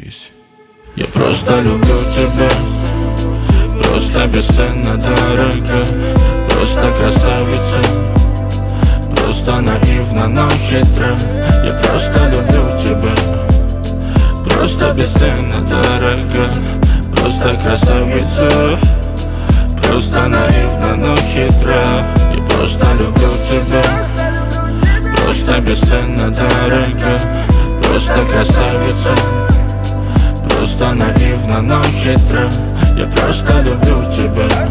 Подпишись. Я просто люблю тебя, просто бесценно дорого, просто красавица, просто наивна, но хитра. Я просто люблю тебя, просто бесценно дорого, просто красавица, просто наивна, но хитра. Я просто люблю тебя, просто бесценно дорого, просто красавица, просто наивна, но хитра. Я просто люблю тебя.